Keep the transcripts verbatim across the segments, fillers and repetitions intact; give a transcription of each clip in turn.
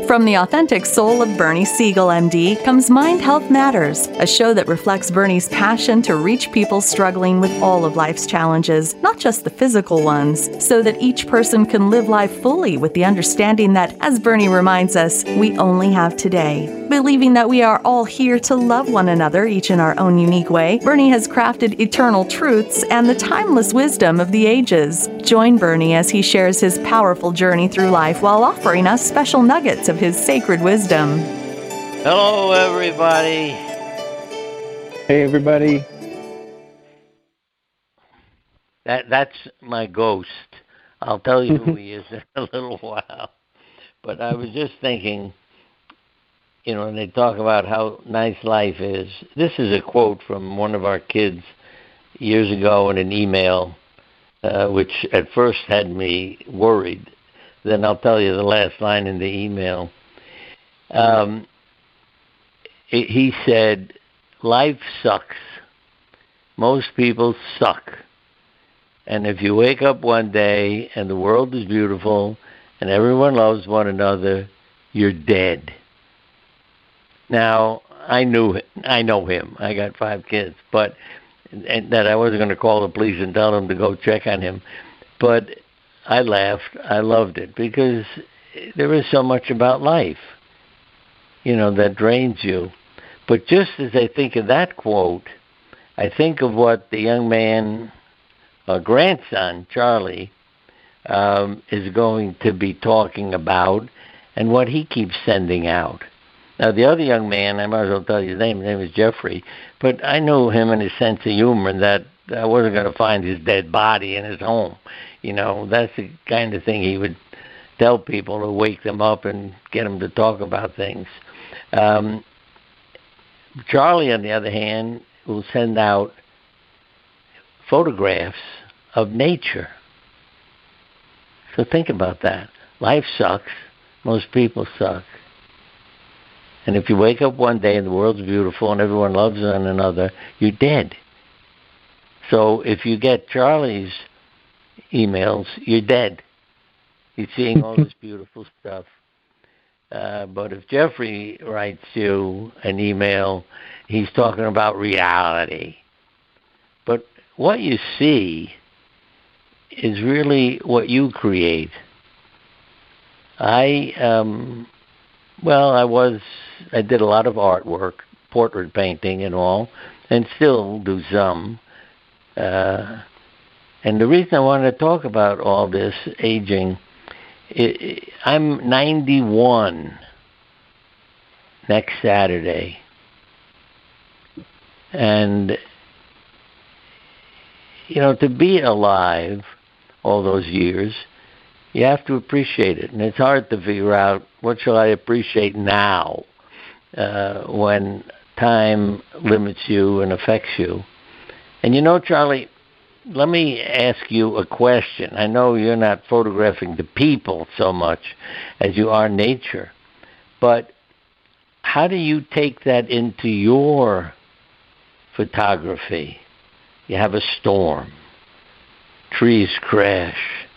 From the authentic soul of Bernie Siegel, M D, comes Mind Health Matters, a show that reflects Bernie's passion to reach people struggling with all of life's challenges, not just the physical ones, so that each person can live life fully with the understanding that, as Bernie reminds us, we only have today. Believing that we are all here to love one another, each in our own unique way, Bernie has crafted eternal truths and the timeless wisdom of the ages. Join Bernie as he shares his powerful journey through life while offering us special nuggets of his sacred wisdom. Hello, everybody. Hey, everybody. That that's my ghost. I'll tell you who he is in a little while. But I was just thinking, you know, when they talk about how nice life is, this is a quote from one of our kids years ago in an email, uh, which at first had me worried. Then I'll tell you the last line in the email. Um, it, he said, life sucks. Most people suck. And if you wake up one day and the world is beautiful and everyone loves one another, you're dead. Now, I knew I know him. I got five kids, but and that I wasn't going to call the police and tell them to go check on him. But I laughed. I loved it because there is so much about life, you know, that drains you. But just as I think of that quote, I think of what the young man, uh, grandson, Charlie, um, is going to be talking about and what he keeps sending out. Now, the other young man, I might as well tell you his name. His name is Jeffrey. But I knew him and his sense of humor, and that I wasn't going to find his dead body in his home. You know, that's the kind of thing he would tell people to wake them up and get them to talk about things. Um, Charlie, on the other hand, will send out photographs of nature. So think about that. Life sucks. Most people suck. And if you wake up one day and the world's beautiful and everyone loves one another, you're dead. So if you get Charlie's emails, you're dead. You're seeing all this beautiful stuff. Uh, but if Jeffrey writes you an email, he's talking about reality. But what you see is really what you create. I... Um, Well, I was, I did a lot of artwork, portrait painting and all, and still do some. Uh, and the reason I wanted to talk about all this aging, it, it, I'm ninety-one next Saturday. And, you know, to be alive all those years, you have to appreciate it. And it's hard to figure out what shall I appreciate now uh, when time limits you and affects you. And you know, Charlie, let me ask you a question. I know you're not photographing the people so much as you are nature, but how do you take that into your photography? You have a storm, trees crash.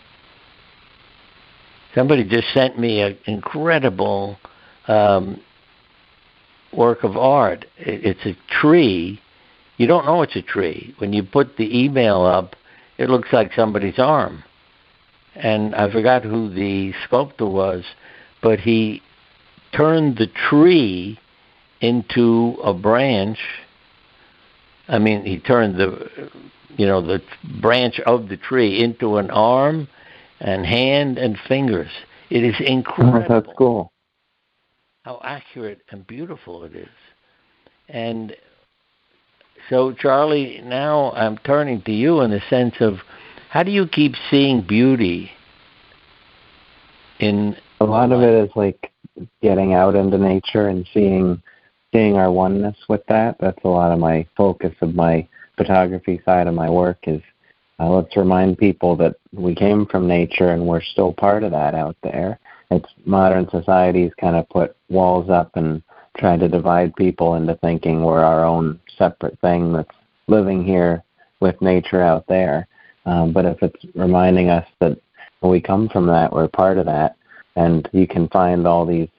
Somebody just sent me an incredible um, work of art. It's a tree. You don't know it's a tree. When you put the email up, it looks like somebody's arm. And I forgot who the sculptor was, but he turned the tree into a branch. I mean, he turned the, you know, the branch of the tree into an arm and hand and fingers. It is incredible. Oh, that's cool. How accurate and beautiful it is. And so, Charlie, now I'm turning to you in the sense of, how do you keep seeing beauty in a lot of it is like getting out into nature and seeing seeing our oneness with that. That's a lot of my focus of my photography side of my work is Uh, let's remind people that we came from nature and we're still part of that out there. It's modern society's kind of put walls up and tried to divide people into thinking we're our own separate thing that's living here with nature out there. Um, but if it's reminding us that when we come from that, we're part of that, and you can find all these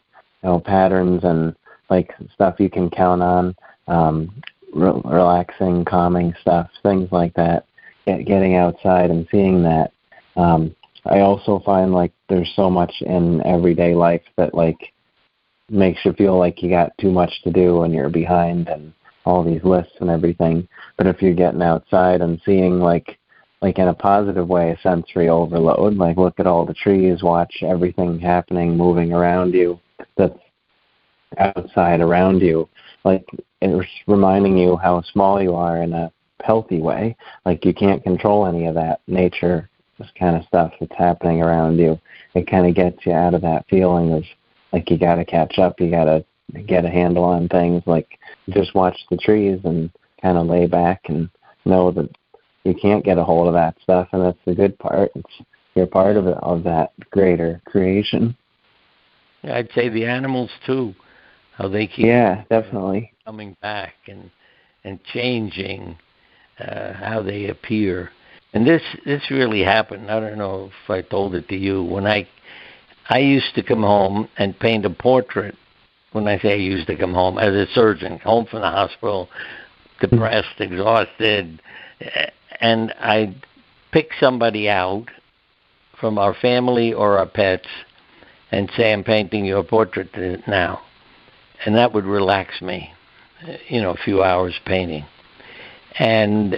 know, patterns and like stuff you can count on, um, re- relaxing, calming stuff, things like that. Get, getting outside and seeing that. Um, I also find like there's so much in everyday life that like makes you feel like you got too much to do and you're behind and all these lists and everything. But if you're getting outside and seeing like like in a positive way, a sensory overload, like look at all the trees, watch everything happening, moving around you that's outside around you, like it's reminding you how small you are in a healthy way. Like you can't control any of that nature, this kind of stuff that's happening around you. It kind of gets you out of that feeling of like you got to catch up, you got to get a handle on things. Like just watch the trees and kind of lay back and know that you can't get a hold of that stuff, and that's the good part. It's you're part of it, of that greater creation. I'd say the animals too, how they keep yeah, definitely coming back and and changing uh, how they appear. And this this really happened. I don't know if I told it to you. When I I used to come home and paint a portrait. When I say I used to come home, as a surgeon, home from the hospital, depressed, exhausted, and I'd pick somebody out from our family or our pets and say, I'm painting your portrait now. And that would relax me, you know, a few hours painting. And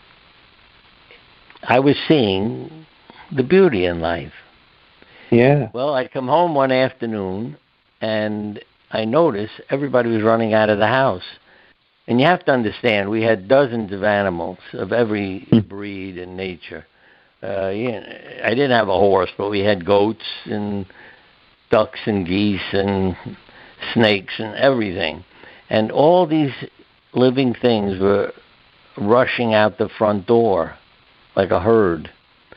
I was seeing the beauty in life. Yeah. Well, I'd come home one afternoon, and I noticed everybody was running out of the house. And you have to understand, we had dozens of animals of every breed and nature. Uh, yeah, I didn't have a horse, but we had goats and ducks and geese and snakes and everything. And all these living things were rushing out the front door like a herd.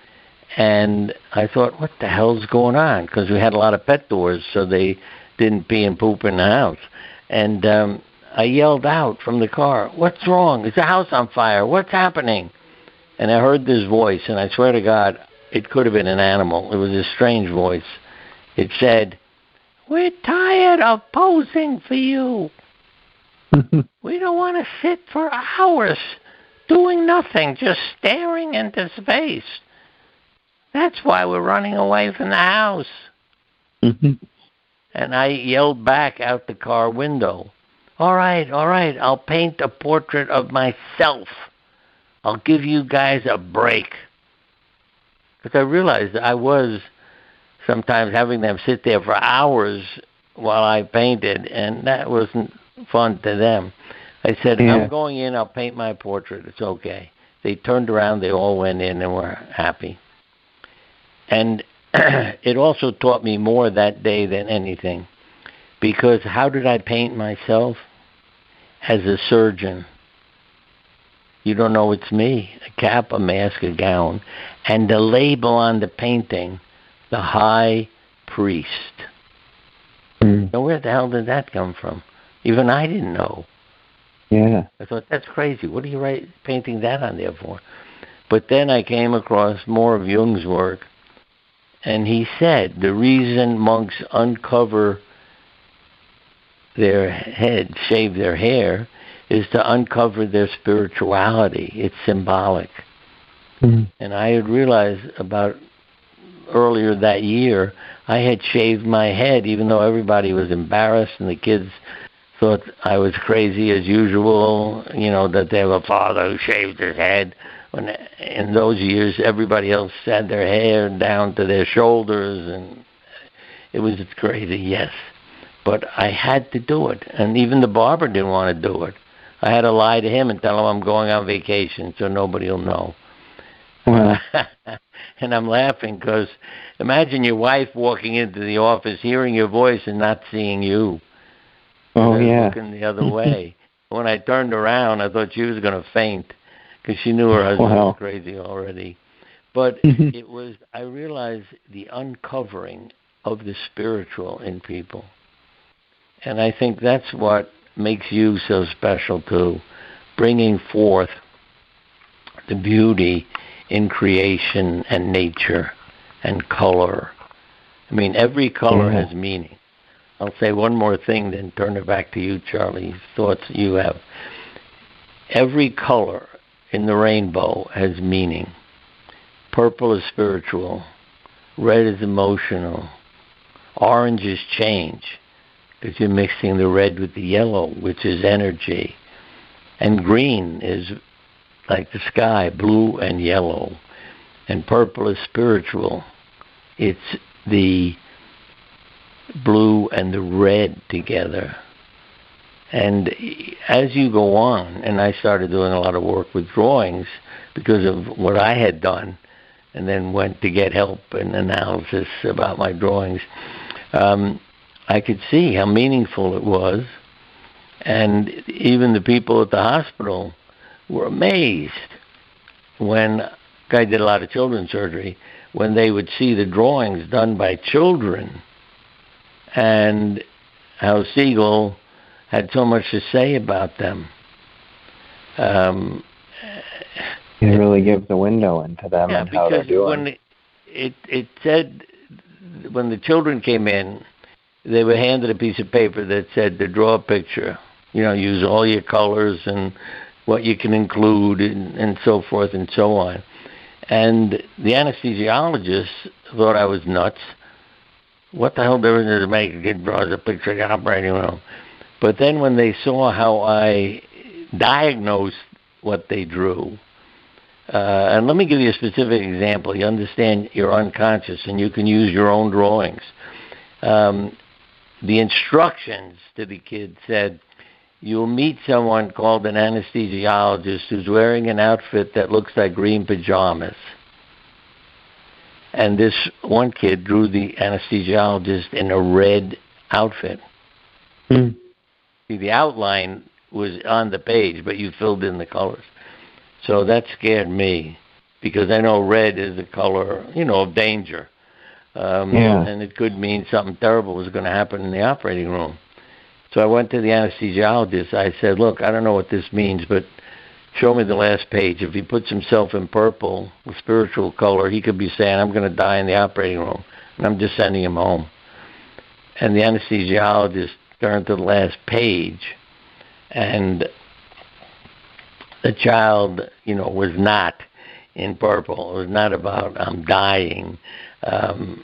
And I thought, what the hell's going on? Because we had a lot of pet doors, so they didn't pee and poop in the house. And um, I yelled out from the car, what's wrong? Is the house on fire? What's happening? And I heard this voice, and I swear to God, it could have been an animal. It was a strange voice. It said, we're tired of posing for you. We don't want to sit for hours doing nothing, just staring into space. That's why we're running away from the house. Mm-hmm. And I yelled back out the car window, all right, all right, I'll paint a portrait of myself. I'll give you guys a break. Because I realized I was sometimes having them sit there for hours while I painted, and that wasn't fun to them. I said, yeah. I'm going in, I'll paint my portrait, it's okay. They turned around, they all went in and were happy. And it also taught me more that day than anything. Because how did I paint myself? As a surgeon. You don't know it's me. A cap, a mask, a gown. And the label on the painting, the high priest. Mm. Now where the hell did that come from? Even I didn't know. Yeah. I thought, that's crazy. What are you write, painting that on there for? But then I came across more of Jung's work. And he said the reason monks uncover their head, shave their hair, is to uncover their spirituality. It's symbolic. Mm-hmm. And I had realized about earlier that year, I had shaved my head, even though everybody was embarrassed and the kids thought I was crazy as usual, you know, that they have a father who shaved his head. When in those years, everybody else had their hair down to their shoulders, and it was crazy, yes. But I had to do it, and even the barber didn't want to do it. I had to lie to him and tell him I'm going on vacation so nobody will know. Wow. And I'm laughing because imagine your wife walking into the office, hearing your voice and not seeing you. Oh, yeah. Looking the other way. When I turned around, I thought she was going to faint because she knew her husband wow. was crazy already. But it was, I realized the uncovering of the spiritual in people. And I think that's what makes you so special too, bringing forth the beauty in creation and nature and color. I mean, every color yeah. has meaning. I'll say one more thing, then turn it back to you, Charlie. Thoughts you have. Every color in the rainbow has meaning. Purple is spiritual. Red is emotional. Orange is change, because you're mixing the red with the yellow, which is energy. And green is like the sky, blue and yellow. And purple is spiritual. It's the blue and the red together. And as you go on, and I started doing a lot of work with drawings because of what I had done, and then went to get help and analysis about my drawings, um, I could see how meaningful it was. And even the people at the hospital were amazed when, I did a lot of children's surgery, when they would see the drawings done by children and how Siegel had so much to say about them. Um, it really gives a window into them yeah, and how they're doing. When it, it, it said, when the children came in, they were handed a piece of paper that said to draw a picture. You know, use all your colors and what you can include and, and so forth and so on. And the anesthesiologist thought I was nuts. What the hell difference does it make? A kid draws a picture of the operating room. But then when they saw how I diagnosed what they drew, uh, and let me give you a specific example. You understand you're unconscious and you can use your own drawings. Um, the instructions to the kid said, you'll meet someone called an anesthesiologist who's wearing an outfit that looks like green pajamas. And this one kid drew the anesthesiologist in a red outfit. Hmm. See, the outline was on the page, but you filled in the colors. So that scared me, because I know red is the color, you know, of danger. Um, yeah. And it could mean something terrible was going to happen in the operating room. So I went to the anesthesiologist. I said, look, I don't know what this means, but show me the last page. If he puts himself in purple, the spiritual color, he could be saying, I'm going to die in the operating room, and I'm just sending him home. And the anesthesiologist turned to the last page, and the child, you know, was not in purple. It was not about, I'm dying. Um,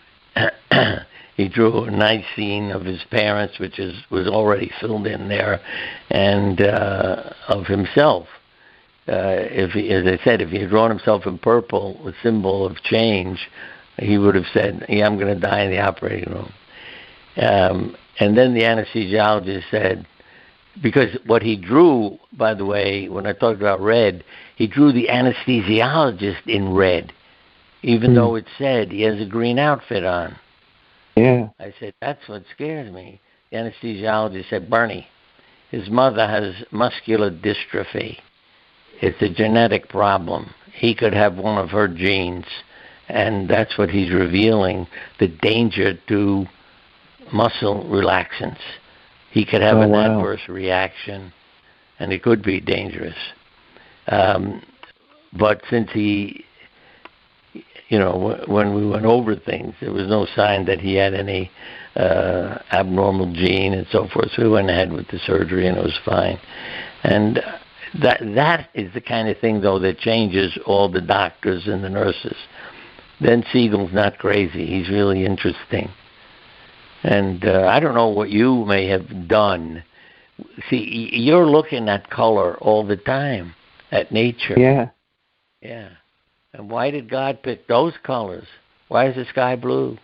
he drew a nice scene of his parents, which is was already filled in there, and uh, of himself. Uh, if he, as I said, if he had drawn himself in purple, a symbol of change, he would have said, yeah, I'm going to die in the operating room. Um, and then the anesthesiologist said, because what he drew, by the way, when I talked about red, he drew the anesthesiologist in red, even mm. though it said he has a green outfit on. Yeah. I said, that's what scares me. The anesthesiologist said, Bernie, his mother has muscular dystrophy. It's a genetic problem. He could have one of her genes, and that's what he's revealing, the danger to muscle relaxants. He could have oh, an wow. adverse reaction, and it could be dangerous. Um, but since he... You know, when we went over things, there was no sign that he had any uh, abnormal gene and so forth. So we went ahead with the surgery, and it was fine. And that that is the kind of thing, though, that changes all the doctors and the nurses. Then Siegel's not crazy. He's really interesting. And uh, I don't know what you may have done. See, you're looking at color all the time, at nature. Yeah. Yeah. And why did God pick those colors? Why is the sky blue?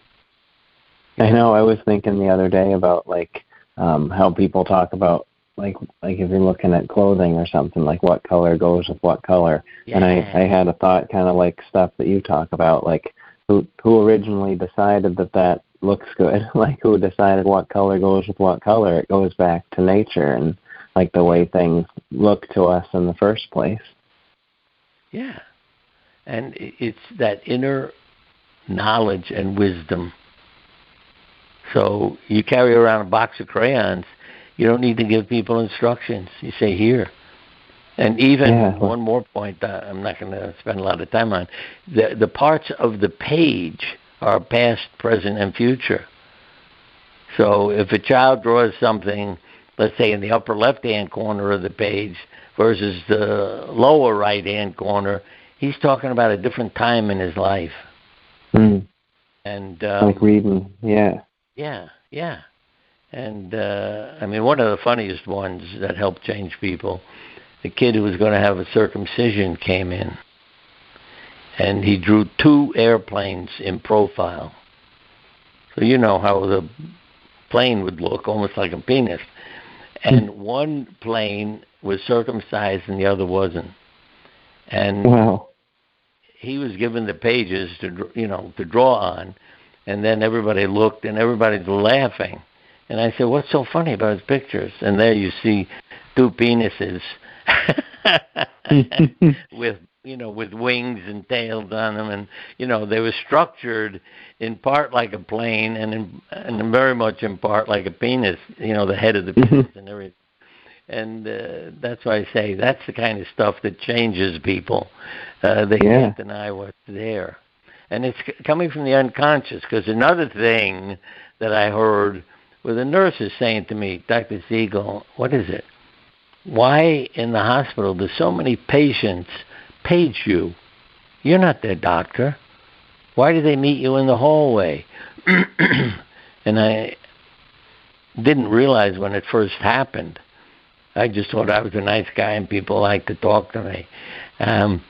I know. I was thinking the other day about like um, how people talk about like like if you're looking at clothing or something, like what color goes with what color. Yeah. And I, I had a thought, kind of like stuff that you talk about, like who who originally decided that that looks good, like who decided what color goes with what color. It goes back to nature and like the way things look to us in the first place. Yeah. And it's that inner knowledge and wisdom. So you carry around a box of crayons. You don't need to give people instructions. You say, here. And even yeah. one more point uh, I'm not going to spend a lot of time on. The, the parts of the page are past, present, and future. So if a child draws something, let's say in the upper left-hand corner of the page versus the lower right-hand corner, he's talking about a different time in his life. Mm. And um, like reading, yeah. Yeah, yeah. And, uh, I mean, one of the funniest ones that helped change people, the kid who was going to have a circumcision came in, and he drew two airplanes in profile. So you know how the plane would look, almost like a penis. And one plane was circumcised and the other wasn't. And wow. he was given the pages to, you know, to draw on, and then everybody looked and everybody's laughing. And I said, what's so funny about his pictures? And there you see two penises with, you know, with wings and tails on them. And, you know, they were structured in part like a plane and in, and very much in part like a penis, you know, the head of the penis and everything. And uh, that's why I say that's the kind of stuff that changes people. Uh, they yeah. can't deny what's there. And it's c- coming from the unconscious, because another thing that I heard were the nurses saying to me, Doctor Siegel, what is it? Why in the hospital do so many patients page you? You're not their doctor. Why do they meet you in the hallway? And I didn't realize when it first happened. I just thought I was a nice guy and people liked to talk to me. Um,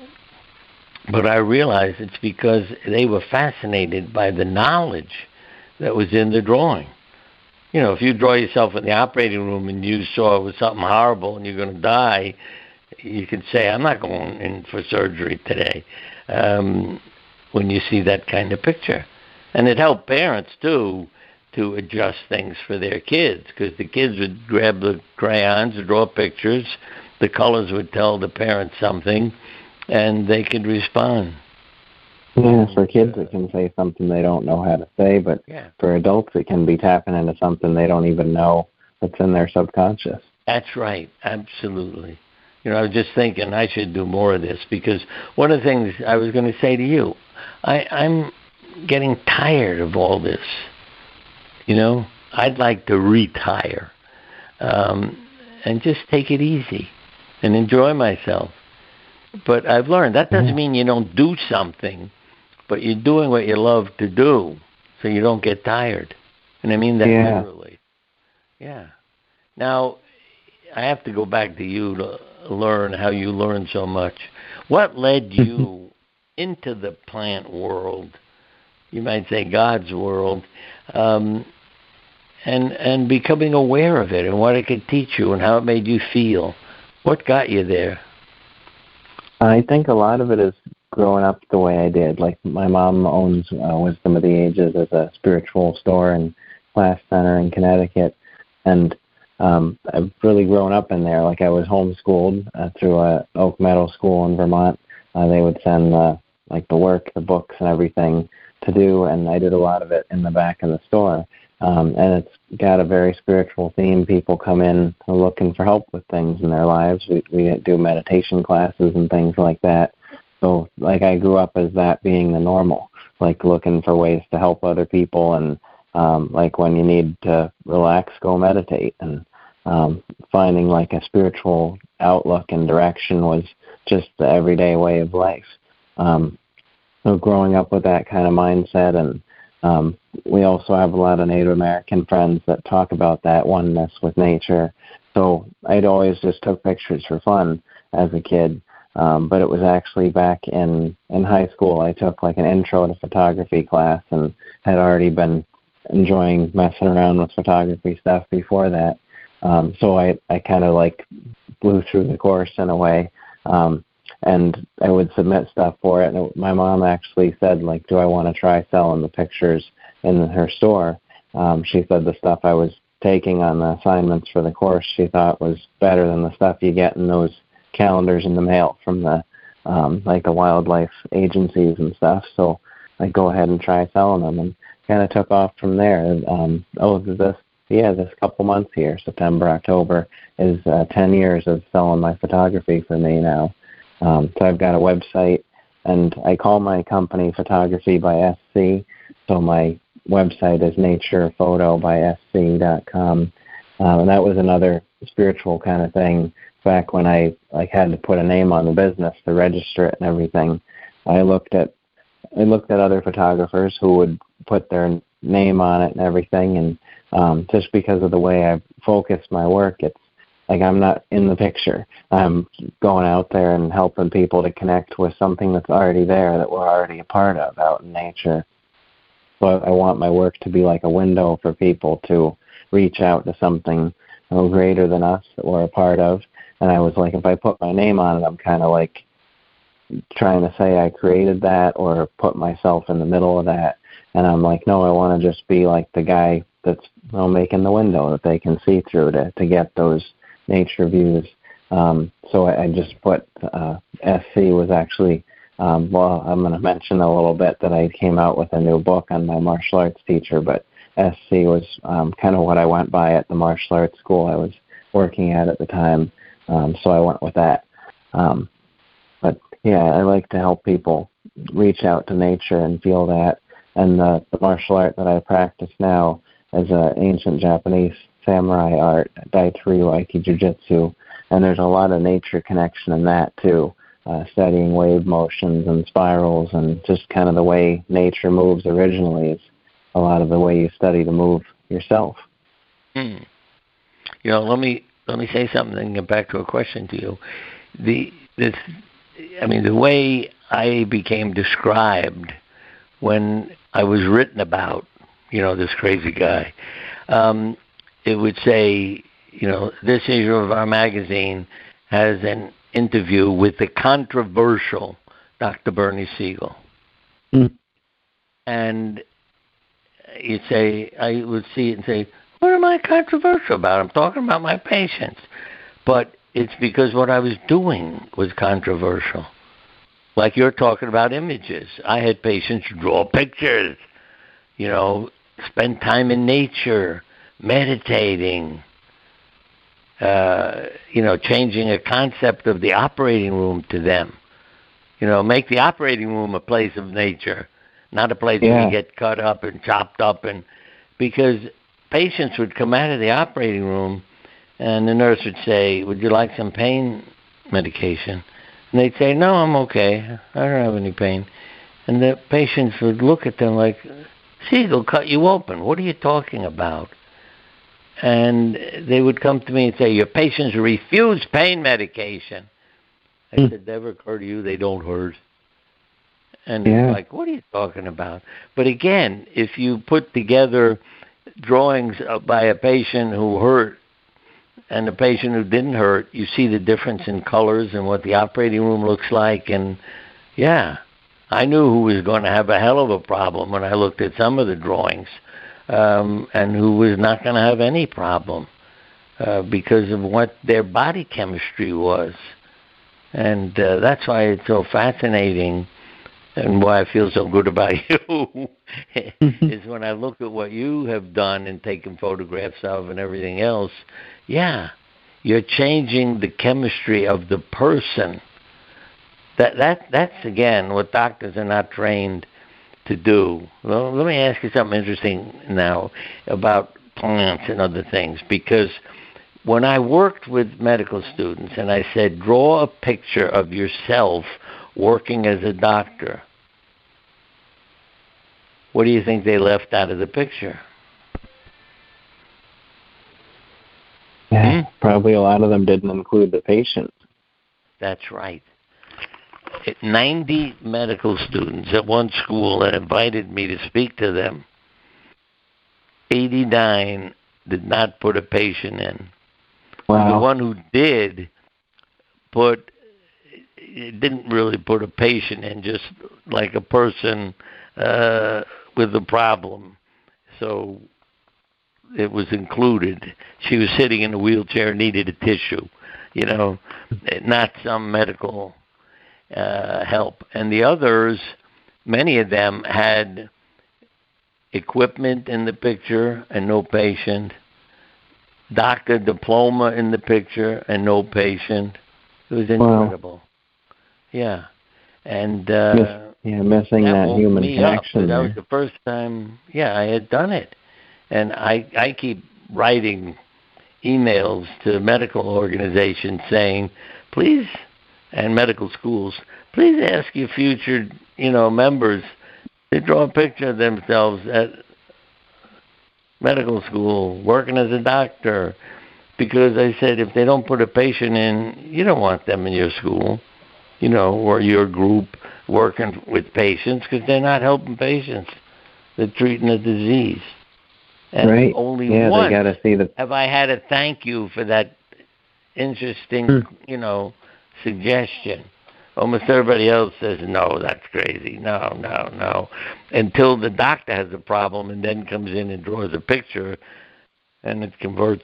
but I realized it's because they were fascinated by the knowledge that was in the drawing. You know, if you draw yourself in the operating room and you saw it was something horrible and you're going to die, you could say, I'm not going in for surgery today, um, when you see that kind of picture. And it helped parents, too, to adjust things for their kids, because the kids would grab the crayons and draw pictures. The colors would tell the parents something, and they could respond. Yeah, for kids it can say something they don't know how to say, but yeah. for adults it can be tapping into something they don't even know that's in their subconscious. That's right, absolutely. You know, I was just thinking I should do more of this, because one of the things I was going to say to you, I, I'm getting tired of all this. You know, I'd like to retire um, and just take it easy and enjoy myself. But I've learned that doesn't mean you don't do something, but you're doing what you love to do so you don't get tired. And I mean that yeah. literally. Yeah. Now, I have to go back to you to learn how you learn so much. What led you into the plant world? You might say God's world. Um, and and becoming aware of it and what it could teach you and how it made you feel. What got you there? I think a lot of it is growing up the way I did. Like, my mom owns uh, Wisdom of the Ages as a spiritual store and class center in Connecticut. And um, I've really grown up in there. Like, I was homeschooled uh, through a Oak Meadow school in Vermont. Uh, they would send uh, like the work, the books and everything to do, and I did a lot of it in the back of the store. Um, and it's got a very spiritual theme. People come in looking for help with things in their lives. We, we do meditation classes and things like that. So, like, I grew up as that being the normal, like looking for ways to help other people. And, um, like, when you need to relax, go meditate. And um, finding, like, a spiritual outlook and direction was just the everyday way of life. Um, so growing up with that kind of mindset, and Um, we also have a lot of Native American friends that talk about that oneness with nature. So I'd always just took pictures for fun as a kid. Um, but it was actually back in, in high school, I took like an intro to photography class and had already been enjoying messing around with photography stuff before that. Um, so I, I kind of like blew through the course in a way. Um, And I would submit stuff for it. And it, my mom actually said, like, do I want to try selling the pictures in her store? Um, she said the stuff I was taking on the assignments for the course she thought was better than the stuff you get in those calendars in the mail from the, um, like, the wildlife agencies and stuff. So I go ahead and try selling them, and kind of took off from there. And, um, oh, this, yeah, this couple months here, September, October, is uh, ten years of selling my photography for me now. Um, so I've got a website, and I call my company Photography by S C. So my website is nature photo by s c dot com. Um, and that was another spiritual kind of thing back when I like had to put a name on the business to register it and everything. I looked at I looked at other photographers who would put their name on it and everything, and um, just because of the way I focus my work, it's like I'm not in the picture. I'm going out there and helping people to connect with something that's already there, that we're already a part of out in nature. So I want my work to be like a window for people to reach out to something a little greater than us that we're a part of. And I was like, if I put my name on it, I'm kind of like trying to say I created that or put myself in the middle of that. And I'm like, no, I want to just be like the guy that's, you know, making the window that they can see through to, to get those nature views. Um, so I, I just put uh, S C was actually, um, well, I'm going to mention a little bit that I came out with a new book on my martial arts teacher, but S C was um, kind of what I went by at the martial arts school I was working at at the time. Um, so I went with that. Um, but yeah, I like to help people reach out to nature and feel that. And the, the martial art that I practice now is an ancient Japanese samurai art, Daitoryu Aiki Jiu-Jitsu, and there's a lot of nature connection in that too, uh, studying wave motions and spirals and just kind of the way nature moves originally is a lot of the way you study to move yourself. Hmm. You know, let me let me say something and get back to a question to you. The this, I mean, the way I became described when I was written about, you know, this crazy guy, um, it would say, you know, this issue of our magazine has an interview with the controversial Doctor Bernie Siegel. Mm. And you'd say, I would see it and say, what am I controversial about? I'm talking about my patients. But it's because what I was doing was controversial. Like you're talking about images. I had patients draw pictures, you know, spend time in nature, meditating, uh, you know, changing a concept of the operating room to them. You know, make the operating room a place of nature, not a place yeah. where you get cut up and chopped up. And because patients would come out of the operating room and the nurse would say, would you like some pain medication? And they'd say, no, I'm okay. I don't have any pain. And the patients would look at them like, Siegel cut you open. What are you talking about? And they would come to me and say, your patients refuse pain medication. I mm. said, never occurred to you they don't hurt. And yeah. It's like, what are you talking about? But again, if you put together drawings by a patient who hurt and a patient who didn't hurt, you see the difference in colors and what the operating room looks like. And, yeah, I knew who was going to have a hell of a problem when I looked at some of the drawings, um, and who was not going to have any problem uh, because of what their body chemistry was. And uh, that's why it's so fascinating and why I feel so good about you is when I look at what you have done and taken photographs of and everything else, yeah, you're changing the chemistry of the person. That that That's, again, what doctors are not trained to do. Well, let me ask you something interesting now about plants and other things, because when I worked with medical students and I said, draw a picture of yourself working as a doctor, what do you think they left out of the picture? Yeah, hmm? Probably a lot of them didn't include the patient. That's right. ninety medical students at one school that invited me to speak to them, eighty-nine did not put a patient in. Wow. The one who did put, didn't really put a patient in, just like a person uh, with a problem. So it was included. She was sitting in a wheelchair, needed a tissue, you know, not some medical uh, help. And the others, many of them had equipment in the picture and no patient, doctor diploma in the picture and no patient. It was incredible. Wow. Yeah. And uh, yes. Yeah, missing that, that human connection. That was the first time, yeah, I had done it. And I, I keep writing emails to medical organizations saying, please, and medical schools, please ask your future, you know, members to draw a picture of themselves at medical school, working as a doctor. Because I said, if they don't put a patient in, you don't want them in your school, you know, or your group working with patients, because they're not helping patients. They're treating a disease. And right. only yeah, once they gotta see the... have I had a thank you for that interesting, hmm. you know, suggestion. Almost everybody else says, no, that's crazy. No, no, no. Until the doctor has a problem and then comes in and draws a picture, and it converts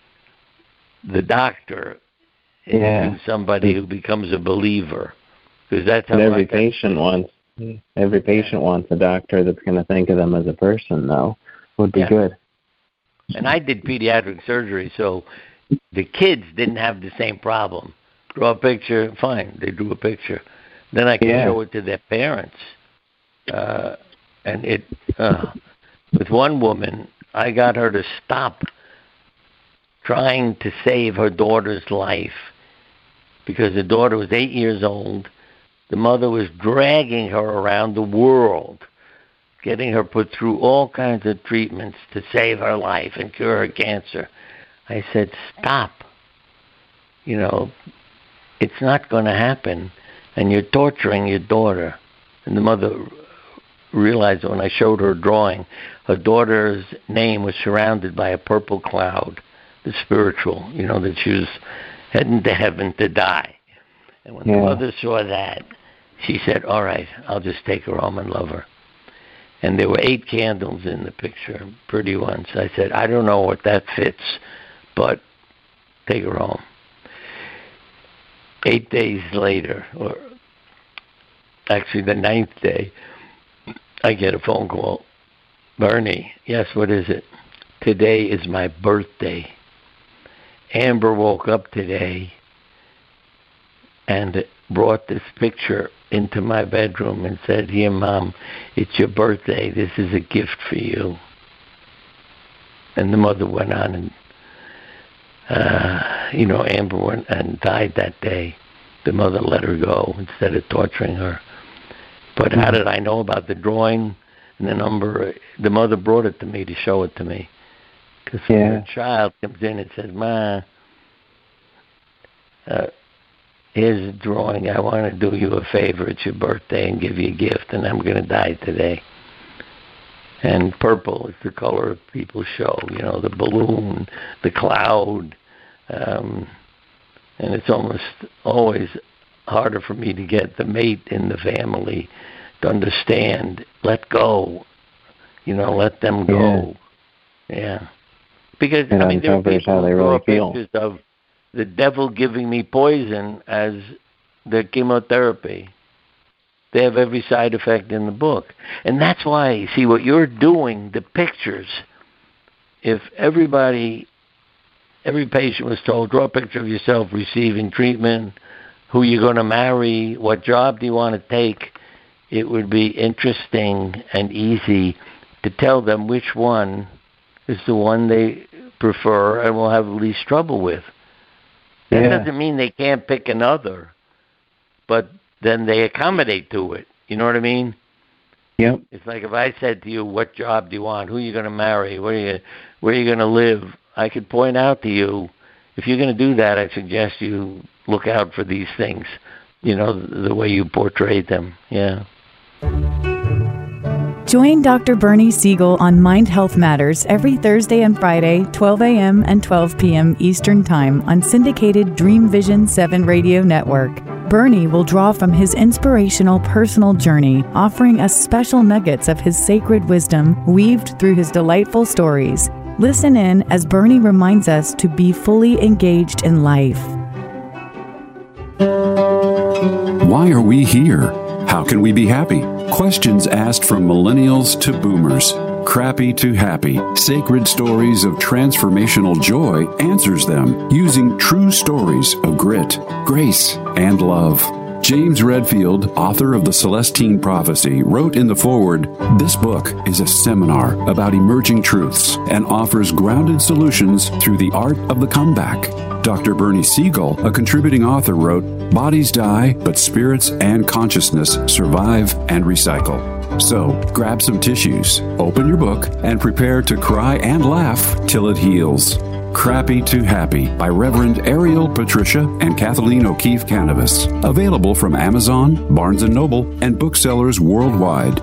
the doctor yeah. into somebody who becomes a believer. Because that's how and every like patient that, wants every patient yeah. wants a doctor that's going to think of them as a person, though. Would be yeah. good. And I did pediatric surgery, so the kids didn't have the same problem. Draw a picture, fine. They drew a picture. Then I can yeah. show it to their parents. Uh, and it, uh, with one woman, I got her to stop trying to save her daughter's life because the daughter was eight years old. The mother was dragging her around the world, getting her put through all kinds of treatments to save her life and cure her cancer. I said, stop. You know, it's not going to happen, and you're torturing your daughter. And the mother realized when I showed her a drawing, her daughter's name was surrounded by a purple cloud, the spiritual, you know, that she was heading to heaven to die. And when yeah. the mother saw that, she said, all right, I'll just take her home and love her. And there were eight candles in the picture, pretty ones. I said, I don't know what that fits, but take her home. Eight days later, or actually the ninth day, I get a phone call. Bernie, yes, what is it? Today is my birthday. Amber woke up today and brought this picture into my bedroom and said, here, Mom, it's your birthday. This is a gift for you. And the mother went on and, uh, you know, Amber went and died that day. The mother let her go instead of torturing her. But how did I know about the drawing and the number? The mother brought it to me to show it to me. Because yeah. a child comes in and says, Ma, uh, here's a drawing. I want to do you a favor. It's your birthday and give you a gift, and I'm going to die today. And purple is the color of people's show, you know, the balloon, the cloud. Um, and it's almost always harder for me to get the mate in the family to understand, let go, you know, let them go. Yeah. yeah. Because, it I mean, there are people how they who really draw feel. pictures of the devil giving me poison as the chemotherapy. They have every side effect in the book. And that's why, see, what you're doing, the pictures, if everybody, every patient was told, draw a picture of yourself receiving treatment, who you're going to marry, what job do you want to take, it would be interesting and easy to tell them which one is the one they prefer and will have the least trouble with. That yeah. doesn't mean they can't pick another, but then they accommodate to it. You know what I mean? Yep. It's like if I said to you, what job do you want? Who are you going to marry? Where are you, where are you going to live? I could point out to you, if you're going to do that, I suggest you look out for these things, you know, the, the way you portrayed them. Yeah. Join Doctor Bernie Siegel on Mind Health Matters every Thursday and Friday, twelve a.m. and twelve p.m. Eastern Time on syndicated Dream Vision seven Radio Network. Bernie will draw from his inspirational personal journey, offering us special nuggets of his sacred wisdom weaved through his delightful stories. Listen in as Bernie reminds us to be fully engaged in life. Why are we here? How can we be happy? Questions asked from millennials to boomers. Crappy to happy. Sacred Stories of Transformational Joy answers them using true stories of grit, grace, and love. James Redfield, author of The Celestine Prophecy, wrote in the foreword, "This book is a seminar about emerging truths and offers grounded solutions through the art of the comeback." Doctor Bernie Siegel, a contributing author, wrote, "Bodies die, but spirits and consciousness survive and recycle." So, grab some tissues, open your book, and prepare to cry and laugh till it heals. Crappy to Happy by Reverend Ariel Patricia and Kathleen O'Keefe Canavas. Available from Amazon, Barnes and Noble, and booksellers worldwide.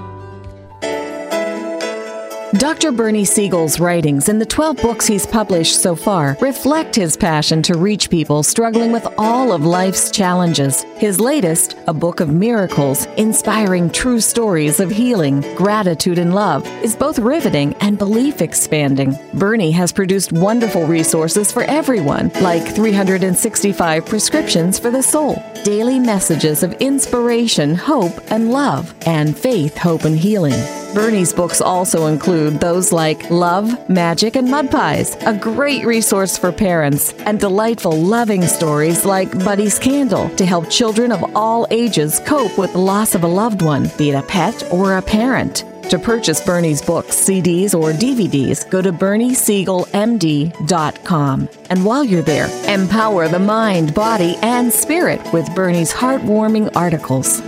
Doctor Bernie Siegel's writings and the twelve books he's published so far reflect his passion to reach people struggling with all of life's challenges. His latest, A Book of Miracles, inspiring true stories of healing, gratitude, and love, is both riveting and belief-expanding. Bernie has produced wonderful resources for everyone, like three hundred sixty-five prescriptions for the soul, daily messages of inspiration, hope, and love, and faith, hope, and healing. Bernie's books also include those like Love, Magic, and Mud Pies, a great resource for parents, and delightful loving stories like Buddy's Candle to help children of all ages cope with the loss of a loved one, be it a pet or a parent. To purchase Bernie's books, C Ds, or D V Ds, go to bernie siegel m d dot com. And while you're there, empower the mind, body, and spirit with Bernie's heartwarming articles.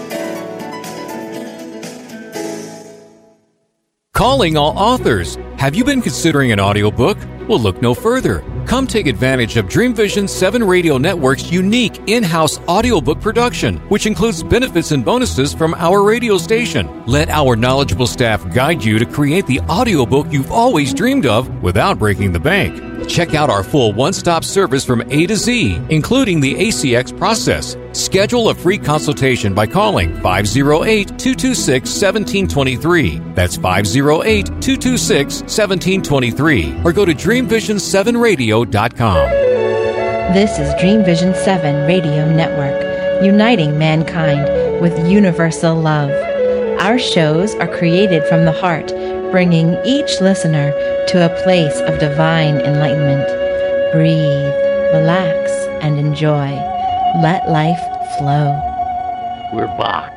Calling all authors. Have you been considering an audiobook? Well, look no further. Come take advantage of Dream Vision seven Radio Network's unique in-house audiobook production, which includes benefits and bonuses from our radio station. Let our knowledgeable staff guide you to create the audiobook you've always dreamed of without breaking the bank. Check out our full one-stop service from A to Z, including the A C X process. Schedule a free consultation by calling five oh eight, two two six, one seven two three. That's five oh eight, two two six, one seven two three. Or go to dream vision seven radio dot com. This is Dream Vision seven Radio Network, uniting mankind with universal love. Our shows are created from the heart, bringing each listener to a place of divine enlightenment. Breathe, relax, and enjoy. Let life flow. We're Bach.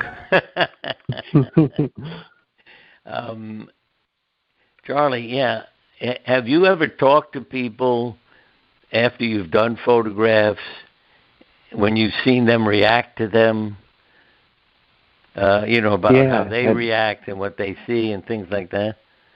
um, Charlie, yeah. Have you ever talked to people after you've done photographs, when you've seen them react to them? Uh, you know, about yeah, how they react and what they see and things like that?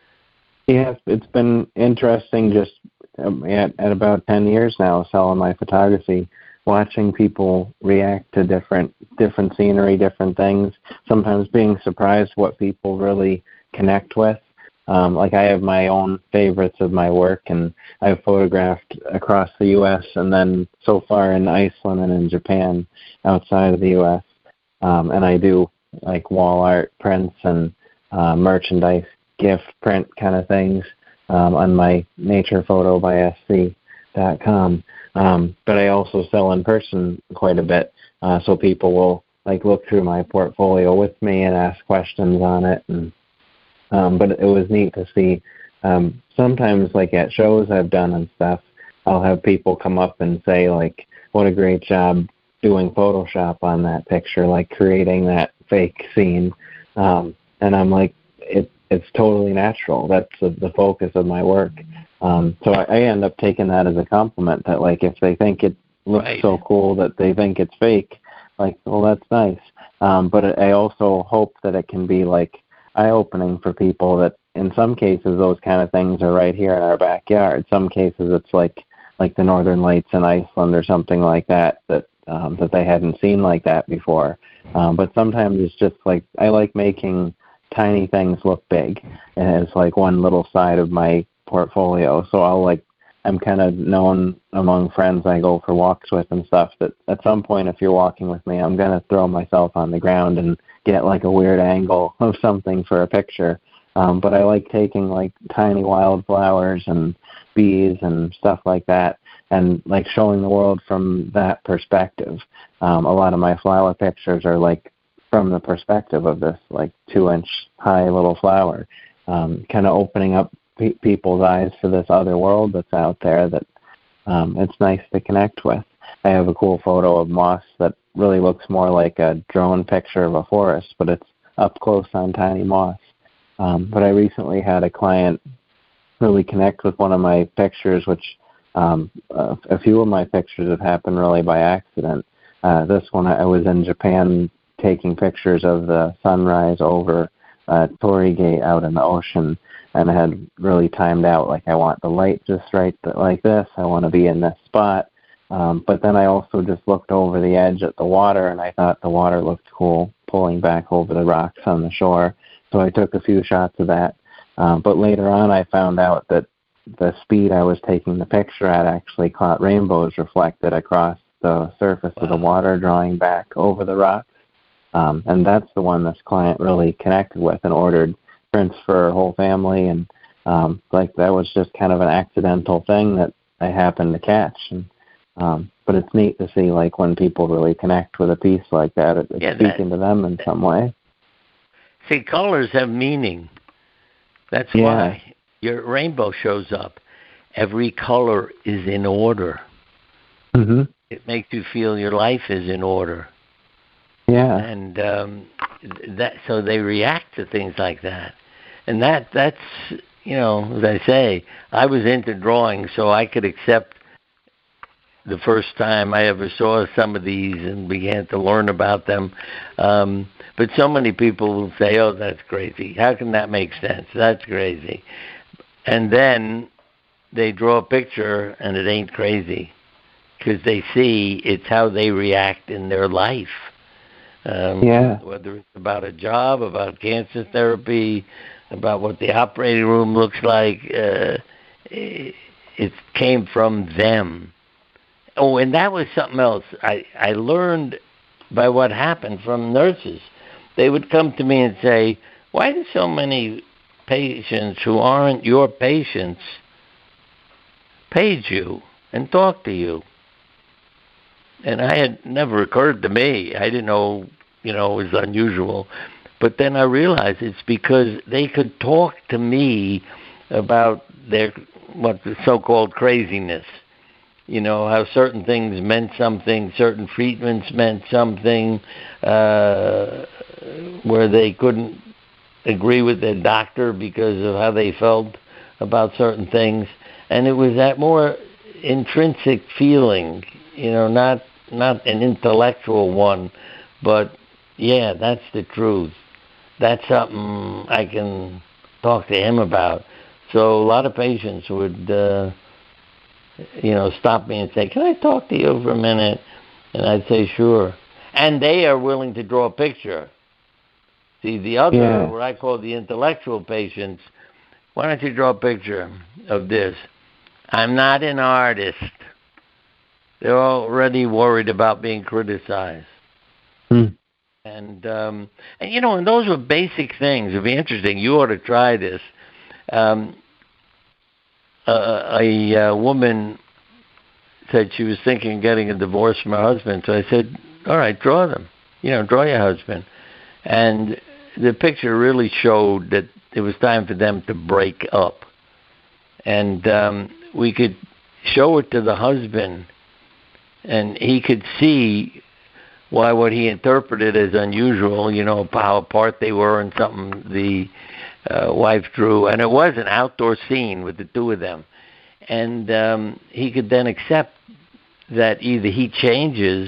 Yeah, it's been interesting just um, at, at about ten years now selling my photography, watching people react to different different scenery, different things, sometimes being surprised what people really connect with. Um, like I have my own favorites of my work, and I've photographed across the U S and then so far in Iceland and in Japan outside of the U S Um, and I do like wall art prints and uh, merchandise, gift print kind of things um, on my nature photo by s c dot com. Um, but I also sell in person quite a bit, uh, so people will like look through my portfolio with me and ask questions on it. And um, but it was neat to see. Um, sometimes, like at shows I've done and stuff, I'll have people come up and say like, "What a great job doing Photoshop on that picture, like creating that fake scene." Um, and I'm like, it, it's totally natural. That's the, the focus of my work. Um, so I, I end up taking that as a compliment, that like if they think it looks right. so cool that they think it's fake, like, well, that's nice. Um, but I also hope that it can be like eye-opening for people, that in some cases those kind of things are right here in our backyard. Some cases it's like like the Northern Lights in Iceland or something like that, that um, that they hadn't seen like that before. Um, but sometimes it's just like, I like making tiny things look big, and it's like one little side of my portfolio. So I'll like, I'm kind of known among friends I go for walks with and stuff, that at some point if you're walking with me, I'm going to throw myself on the ground and get like a weird angle of something for a picture. Um, but I like taking like tiny wildflowers and bees and stuff like that, and like showing the world from that perspective. Um, a lot of my flower pictures are like from the perspective of this like two-inch high little flower, um, kind of opening up pe- people's eyes to this other world that's out there that um, it's nice to connect with. I have a cool photo of moss that really looks more like a drone picture of a forest, but it's up close on tiny moss. Um, but I recently had a client really connect with one of my pictures, which um, a, a few of my pictures have happened really by accident. Uh, this one, I was in Japan taking pictures of the sunrise over uh, Torii Gate out in the ocean, and I had really timed out, like, I want the light just right like this, I want to be in this spot. Um, but then I also just looked over the edge at the water, and I thought the water looked cool, pulling back over the rocks on the shore. So I took a few shots of that. Um, but later on, I found out that the speed I was taking the picture at actually caught rainbows reflected across the surface wow. of the water, drawing back over the rocks. Um, and that's the one this client really connected with and ordered prints for her whole family. And um, like that was just kind of an accidental thing that I happened to catch. And, um, but it's neat to see, like, when people really connect with a piece like that, it, it's yeah, speaking that, to them in some way. See, colors have meaning. That's yeah. why your rainbow shows up. Every color is in order. Mm-hmm. It makes you feel your life is in order. Yeah. And um, that so they react to things like that. And that that's, you know, as I say, I was into drawing, so I could accept the first time I ever saw some of these and began to learn about them. Um, but so many people will say, oh, that's crazy. How can that make sense? That's crazy. And then they draw a picture and it ain't crazy because they see it's how they react in their life. Um, yeah. Whether it's about a job, about cancer therapy, about what the operating room looks like, uh, it, it came from them. Oh, and that was something else. I, I learned by what happened from nurses. They would come to me and say, why do so many patients who aren't your patients page you and talk to you? And I had never occurred to me. I didn't know, you know, it was unusual. But then I realized it's because they could talk to me about their, what the so-called craziness. You know, how certain things meant something, certain treatments meant something, uh, where they couldn't agree with their doctor because of how they felt about certain things. And it was that more intrinsic feeling, you know, not not an intellectual one, but, yeah, that's the truth. That's something I can talk to him about. So a lot of patients would... Uh, you know, stop me and say, can I talk to you for a minute? And I'd say, sure. And they are willing to draw a picture. See, the other, yeah. what I call the intellectual patients, why don't you draw a picture of this? I'm not an artist. They're already worried about being criticized. Hmm. And, um, and, you know, and those were basic things. It'd be interesting. You ought to try this. Um, Uh, a uh, woman said she was thinking of getting a divorce from her husband. So I said, all right, draw them. You know, draw your husband. And the picture really showed that it was time for them to break up. And um, we could show it to the husband, and he could see why what he interpreted as unusual, you know, how apart they were and something the... Uh, wife drew, and it was an outdoor scene with the two of them. And um, he could then accept that either he changes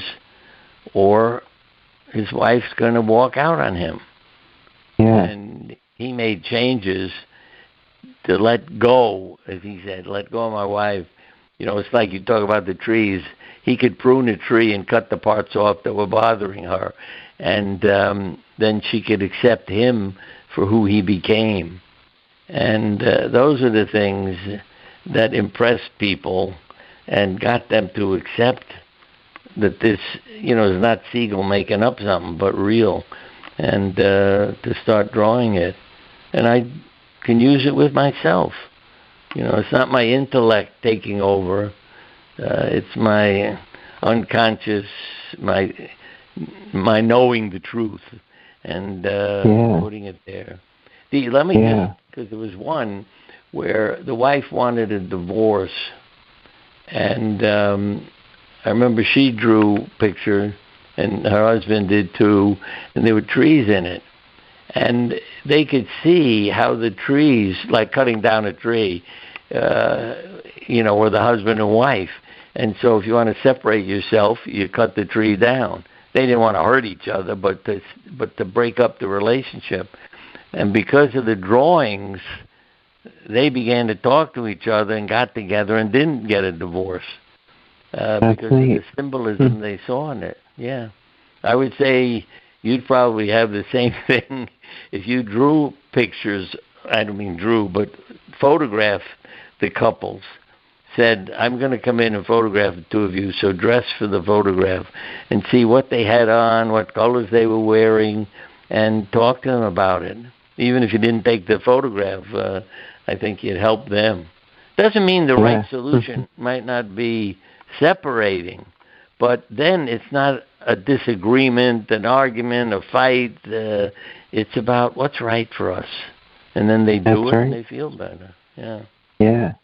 or his wife's going to walk out on him. Yeah. And he made changes to let go, as he said, let go of my wife. You know, it's like you talk about the trees. He could prune a tree and cut the parts off that were bothering her. And um, then she could accept him for who he became. And uh, those are the things that impressed people and got them to accept that this, you know, is not Siegel making up something, but real, and uh, to start drawing it. And I can use it with myself. You know, it's not my intellect taking over. Uh, it's my unconscious, my my knowing the truth. And uh, yeah. putting it there. The, let me yeah. just, because there was one where the wife wanted a divorce, and um, I remember she drew pictures, and her husband did too, and there were trees in it. And they could see how the trees, like cutting down a tree, uh, you know, were the husband and wife. And so if you want to separate yourself, you cut the tree down. They didn't want to hurt each other, but to, but to break up the relationship. And because of the drawings, they began to talk to each other and got together and didn't get a divorce uh, because neat. of the symbolism they saw in it. Yeah. I would say you'd probably have the same thing if you drew pictures. I don't mean drew, but photographed the couples. Said, I'm going to come in and photograph the two of you, so dress for the photograph and see what they had on, what colors they were wearing, and talk to them about it. Even if you didn't take the photograph, uh, I think you'd help them. Doesn't mean the right solution might not be separating, but then it's not a disagreement, an argument, a fight. Uh, it's about what's right for us. And then they do That's it right. and they feel better. Yeah. Yeah.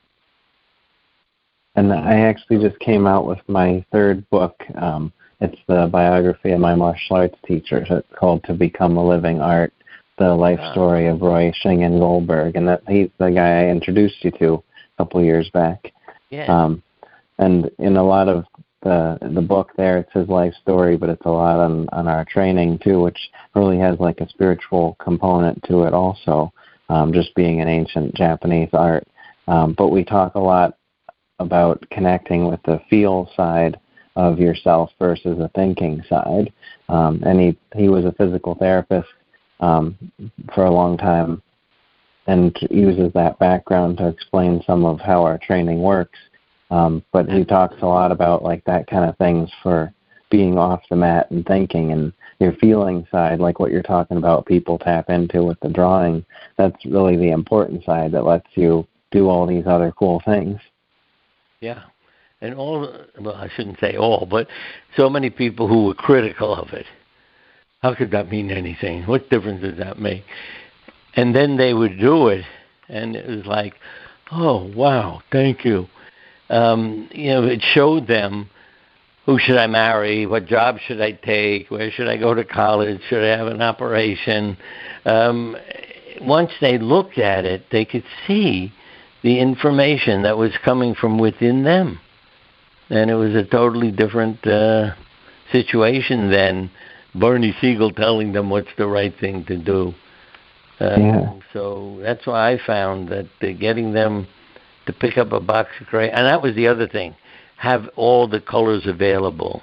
And I actually just came out with my third book. Um, it's the biography of my martial arts teacher. It's called To Become a Living Art, the life wow. story of Roy Shingen Goldberg. And that he's the guy I introduced you to a couple years back. Yeah. Um, and in a lot of the the book there, it's his life story, but it's a lot on, on our training too, which really has like a spiritual component to it also, um, just being an ancient Japanese art. Um, but we talk a lot about connecting with the feel side of yourself versus the thinking side. Um, and he, he was a physical therapist um, for a long time and uses that background to explain some of how our training works. Um, but he talks a lot about like that kind of things for being off the mat and thinking, and your feeling side, like what you're talking about, people tap into with the drawing. That's really the important side that lets you do all these other cool things. Yeah, and all, well, I shouldn't say all, but so many people who were critical of it. How could that mean anything? What difference does that make? And then they would do it, and it was like, oh, wow, thank you. Um, you know, it showed them, who should I marry? What job should I take? Where should I go to college? Should I have an operation? Um, once they looked at it, they could see the information that was coming from within them. And it was a totally different uh, situation than Bernie Siegel telling them what's the right thing to do. Uh, yeah. So that's why I found that uh, getting them to pick up a box of crayons, and that was the other thing, have all the colors available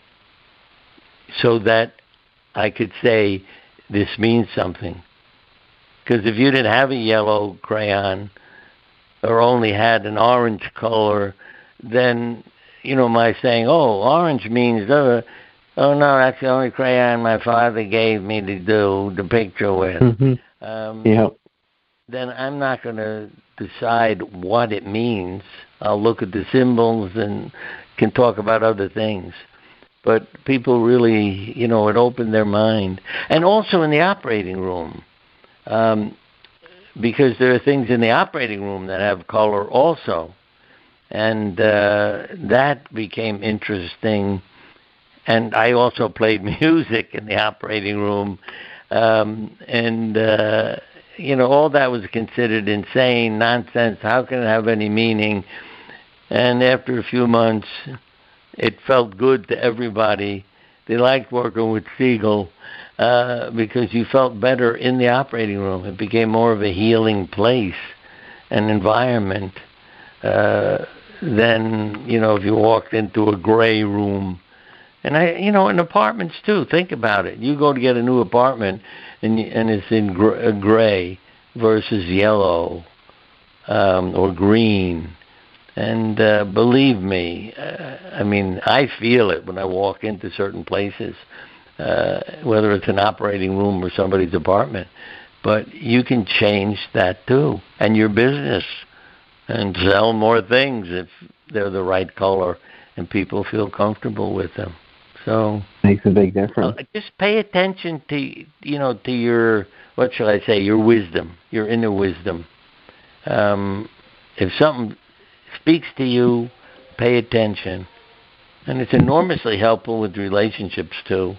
so that I could say this means something. Because if you didn't have a yellow crayon, or only had an orange color, then, you know, my saying, oh, orange means, uh, oh, no, that's the only crayon my father gave me to do the picture with. Mm-hmm. Um, yeah. Then I'm not going to decide what it means. I'll look at the symbols and can talk about other things. But people really, you know, it opened their mind. And also in the operating room. Um, because there are things in the operating room that have color also. And uh, that became interesting. And I also played music in the operating room. Um, and, uh, you know, all that was considered insane, nonsense. How can it have any meaning? And after a few months, it felt good to everybody. They liked working with Siegel. Uh, because you felt better in the operating room. It became more of a healing place, an environment, uh, than, you know, if you walked into a gray room. And, I, you know, in apartments, too, think about it. You go to get a new apartment, and, and it's in gr- gray versus yellow um, or green. And uh, believe me, uh, I mean, I feel it when I walk into certain places. Uh, whether it's an operating room or somebody's apartment. But you can change that too, and your business, and sell more things if they're the right color and people feel comfortable with them. So makes a big difference. Uh, just pay attention to, you know, to your, what shall I say, your wisdom, your inner wisdom. Um, if something speaks to you, pay attention. And it's enormously helpful with relationships, too.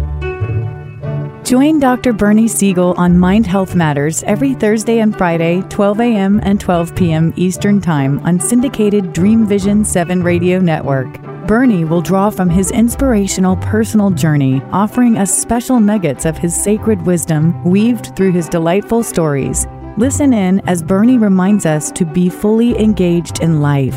Join Doctor Bernie Siegel on Mind Health Matters every Thursday and Friday, twelve a.m. and twelve p.m. Eastern Time on syndicated Dream Vision seven Radio Network. Bernie will draw from his inspirational personal journey, offering us special nuggets of his sacred wisdom weaved through his delightful stories. Listen in as Bernie reminds us to be fully engaged in life.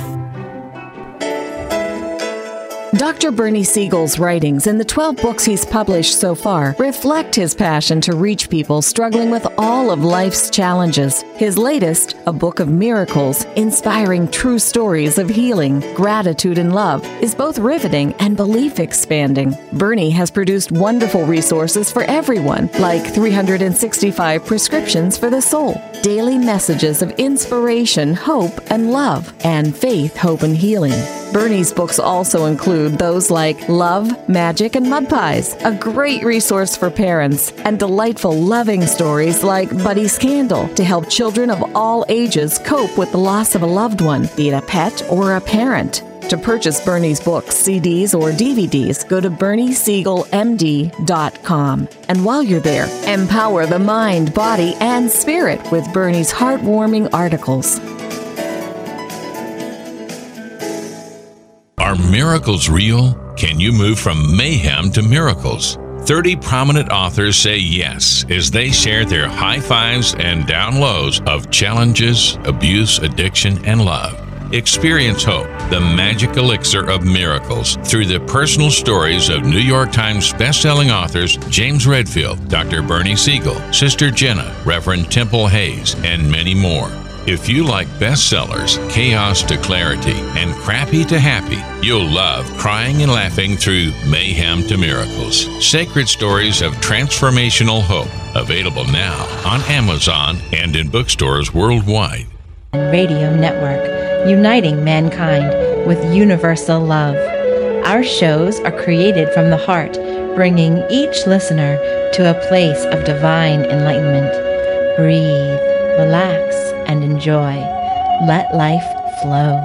Doctor Bernie Siegel's writings and the twelve books he's published so far reflect his passion to reach people struggling with all of life's challenges. His latest, A Book of Miracles, inspiring true stories of healing, gratitude, and love, is both riveting and belief-expanding. Bernie has produced wonderful resources for everyone, like three hundred sixty-five prescriptions for the soul, daily messages of inspiration, hope, and love, and faith, hope, and healing. Bernie's books also include those like Love, Magic, and Mud Pies, a great resource for parents, and delightful loving stories like Buddy's Candle to help children of all ages cope with the loss of a loved one, be it a pet or a parent. To purchase Bernie's books, C Ds, or D V Ds, go to bernie siegel m d dot com. And while you're there, empower the mind, body, and spirit with Bernie's heartwarming articles. Are miracles real? Can you move from mayhem to miracles? thirty prominent authors say yes as they share their high fives and down lows of challenges, abuse, addiction, and love. Experience hope, the magic elixir of miracles, through the personal stories of New York Times bestselling authors James Redfield, Doctor Bernie Siegel, Sister Jenna, Reverend Temple Hayes, and many more. If you like bestsellers, chaos to clarity, and crappy to happy, you'll love crying and laughing through mayhem to miracles. Sacred stories of transformational hope. Available now on Amazon and in bookstores worldwide. Radio Network, uniting mankind with universal love. Our shows are created from the heart, bringing each listener to a place of divine enlightenment. Breathe, relax, and enjoy. Let life flow.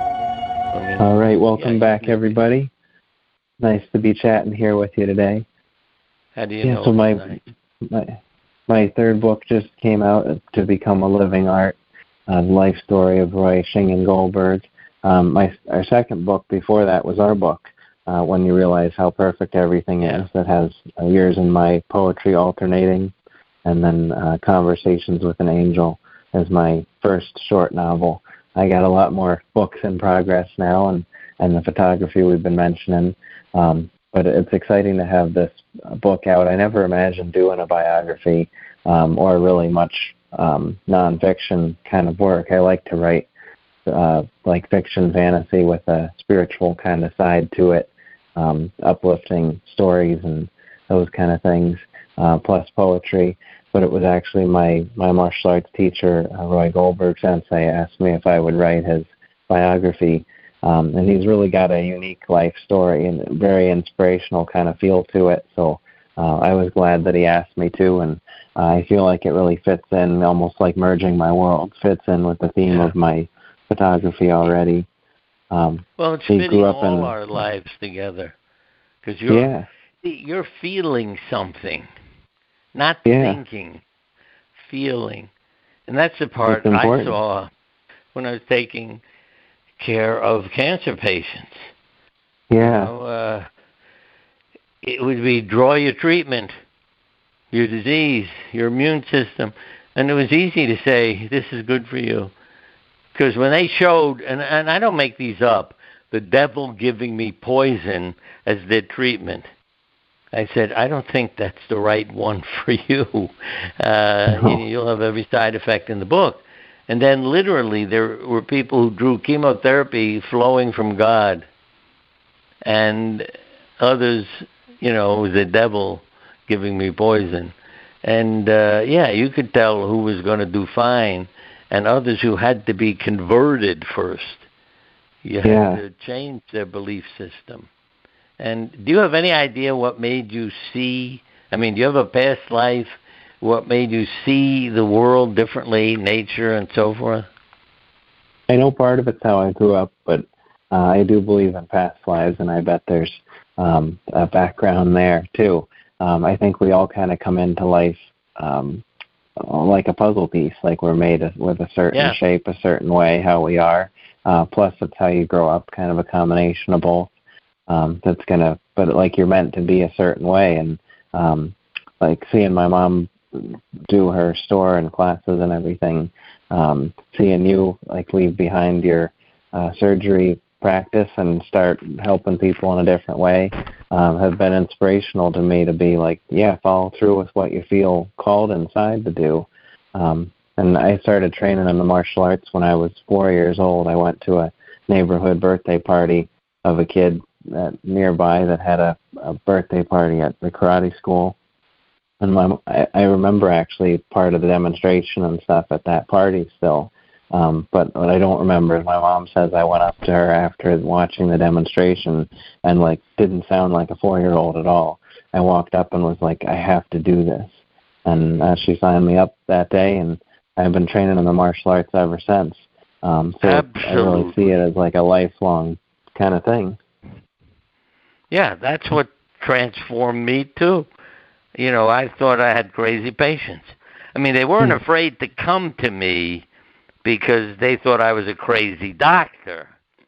All right, welcome back, everybody. Nice to be chatting here with you today. How do you yeah, know? So my, my my third book just came out, To Become a Living Art, uh, the life story of Roy Shingen Goldberg. Um, my our second book before that was our book, uh, When You Realize How Perfect Everything Is, that has uh, years in my poetry alternating, and then uh, Conversations with an Angel as my first short novel. I got a lot more books in progress now, and, and the photography we've been mentioning. Um, but it's exciting to have this book out. I never imagined doing a biography um, or really much um, nonfiction kind of work. I like to write uh, like fiction fantasy with a spiritual kind of side to it, um, uplifting stories and those kind of things, uh, plus poetry. But it was actually my, my martial arts teacher, uh, Roy Goldberg Sensei, asked me if I would write his biography. Um, and he's really got a unique life story and a very inspirational kind of feel to it. So uh, I was glad that he asked me to, and uh, I feel like it really fits in, almost like merging my world, fits in with the theme of my photography already. Um, well, it's he fitting grew up all in, our lives together, because you're, yeah. you're feeling something. Not yeah. thinking, feeling. And that's the part I saw when I was taking care of cancer patients. Yeah. You know, uh, it would be draw your treatment, your disease, your immune system. And it was easy to say, this is good for you. Because when they showed, and, and I don't make these up, the devil giving me poison as their treatment, I said, I don't think that's the right one for you. Uh, no. You'll have every side effect in the book. And then literally there were people who drew chemotherapy flowing from God, and others, you know, it was the devil giving me poison. And, uh, yeah, you could tell who was going to do fine, and others who had to be converted first. You had yeah. to change their belief system. And do you have any idea what made you see, I mean, do you have a past life, what made you see the world differently, nature and so forth? I know part of it's how I grew up, but uh, I do believe in past lives, and I bet there's um, a background there too. Um, I think we all kind of come into life um, like a puzzle piece, like we're made with a certain yeah. shape, a certain way, how we are. Uh, plus, it's how you grow up, kind of a combination of both. Um, that's gonna, but like you're meant to be a certain way, and um, like seeing my mom do her store and classes and everything, um, seeing you like leave behind your uh, surgery practice and start helping people in a different way, um, have been inspirational to me to be like, yeah, follow through with what you feel called inside to do. Um, and I started training in the martial arts when I was four years old. I went to a neighborhood birthday party of a kid that nearby that had a, a birthday party at the karate school. And my, I, I remember actually part of the demonstration and stuff at that party still. Um, but what I don't remember is my mom says I went up to her after watching the demonstration and, like, didn't sound like a four-year-old at all. I walked up and was like, I have to do this. And uh, she signed me up that day, and I've been training in the martial arts ever since. Um, so Absolutely. I really see it as like a lifelong kind of thing. Yeah, that's what transformed me, too. You know, I thought I had crazy patients. I mean, they weren't hmm. afraid to come to me because they thought I was a crazy doctor,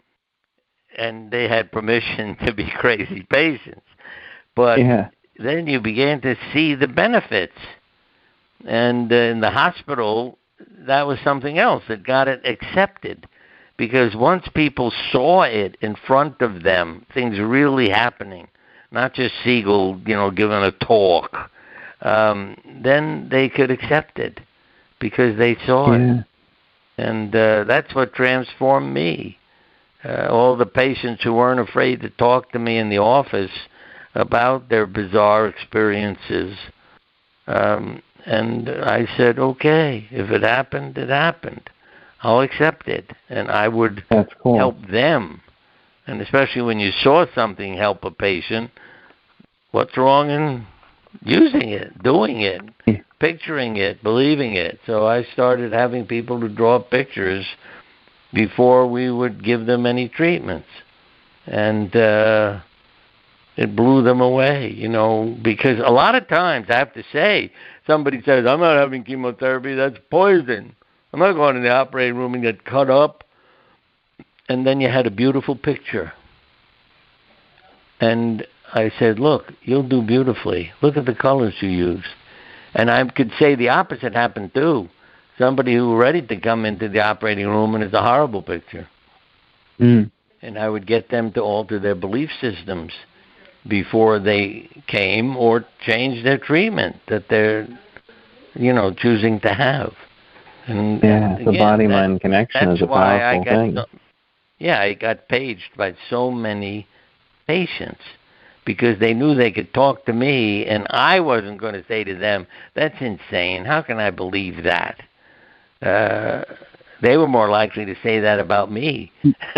and they had permission to be crazy patients. But yeah. then you began to see the benefits. And uh, in the hospital, that was something else that got it accepted. Because once people saw it in front of them, things really happening, not just Siegel, you know, giving a talk, um, then they could accept it because they saw yeah. it. And uh, that's what transformed me. Uh, all the patients who weren't afraid to talk to me in the office about their bizarre experiences. Um, and I said, okay, if it happened, it happened. I'll accept it. And I would That's cool. help them. And especially when you saw something help a patient, what's wrong in using it, doing it, yeah. picturing it, believing it? So I started having people to draw pictures before we would give them any treatments. And uh, it blew them away, you know, because a lot of times, I have to say, somebody says, I'm not having chemotherapy, that's poison. I'm not going to the operating room and get cut up. And then you had a beautiful picture. And I said, look, you'll do beautifully. Look at the colors you used. And I could say the opposite happened too. Somebody who was ready to come into the operating room and it's a horrible picture. Mm. And I would get them to alter their belief systems before they came or change their treatment that they're, you know, choosing to have. And yeah, again, the body-mind that, connection is a powerful thing. So, yeah, I got paged by so many patients because they knew they could talk to me, and I wasn't going to say to them, that's insane. How can I believe that? Uh, they were more likely to say that about me.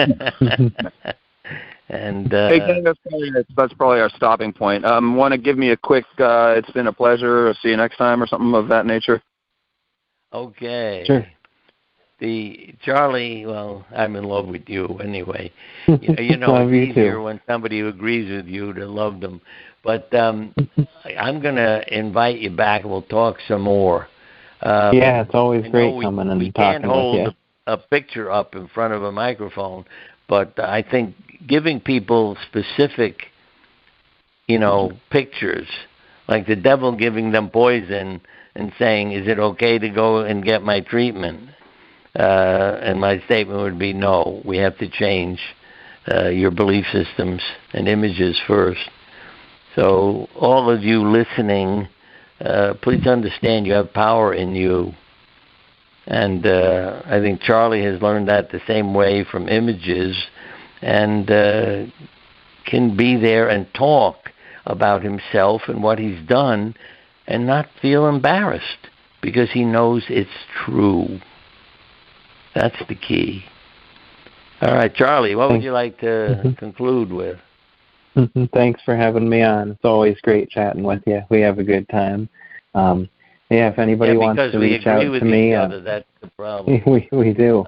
and uh, hey, gang, that's, probably, that's probably our stopping point. Um, want to give me a quick, uh, it's been a pleasure, or see you next time, or something of that nature? Okay. Sure. The Charlie, well, I'm in love with you anyway. You, you know, love it's you easier too. when somebody who agrees with you to love them. But um, I'm going to invite you back and we'll talk some more. Um, yeah, it's always great we, coming and we talking can't hold with you. A, a picture up in front of a microphone, but I think giving people specific, you know, pictures, like the devil giving them poison and saying, is it okay to go and get my treatment? Uh, and my statement would be, no, we have to change uh, your belief systems and images first. So all of you listening, uh, please understand you have power in you. And uh, I think Charlie has learned that the same way from images and uh, can be there and talk about himself and what he's done and not feel embarrassed because he knows it's true. That's the key. All right, Charlie, what would you like to mm-hmm. conclude with? Mm-hmm. Thanks for having me on. It's always great chatting with you. We have a good time. Um, yeah, if anybody yeah, wants to reach out to me. Other, uh, that's the problem. We, we do.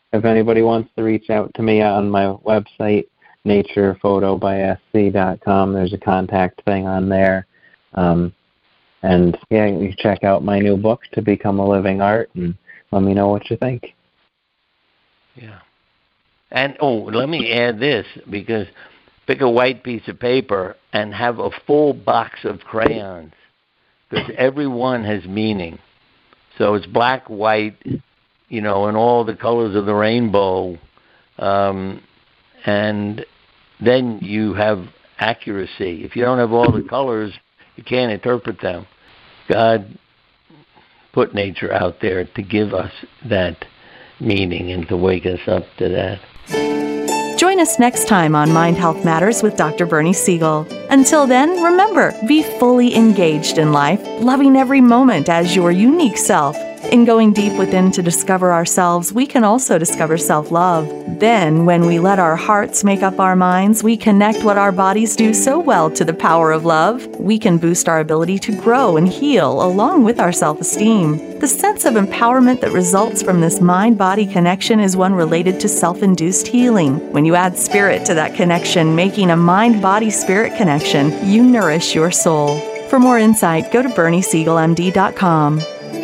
if anybody wants to reach out to me on my website, nature photo by s c dot com, there's a contact thing on there. Um, and, yeah, you check out my new book, To Become a Living Art, and let me know what you think. Yeah. And, oh, let me add this, because pick a white piece of paper and have a full box of crayons, because every one has meaning. So it's black, white, you know, and all the colors of the rainbow. Um, and then you have accuracy. If you don't have all the colors, you can't interpret them. God put nature out there to give us that meaning and to wake us up to that. Join us next time on Mind Health Matters with Doctor Bernie Siegel. Until then, remember, be fully engaged in life, loving every moment as your unique self. In going deep within to discover ourselves, we can also discover self-love. Then, when we let our hearts make up our minds, we connect what our bodies do so well to the power of love. We can boost our ability to grow and heal along with our self-esteem. The sense of empowerment that results from this mind-body connection is one related to self-induced healing. When you add spirit to that connection, making a mind-body-spirit connection, you nourish your soul. For more insight, go to bernie siegel m d dot com.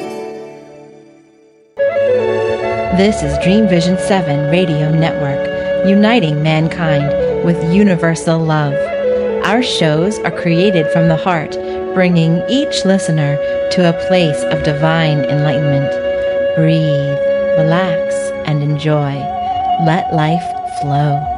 This is Dream Vision seven Radio Network, uniting mankind with universal love. Our shows are created from the heart, bringing each listener to a place of divine enlightenment. Breathe, relax, and enjoy. Let life flow.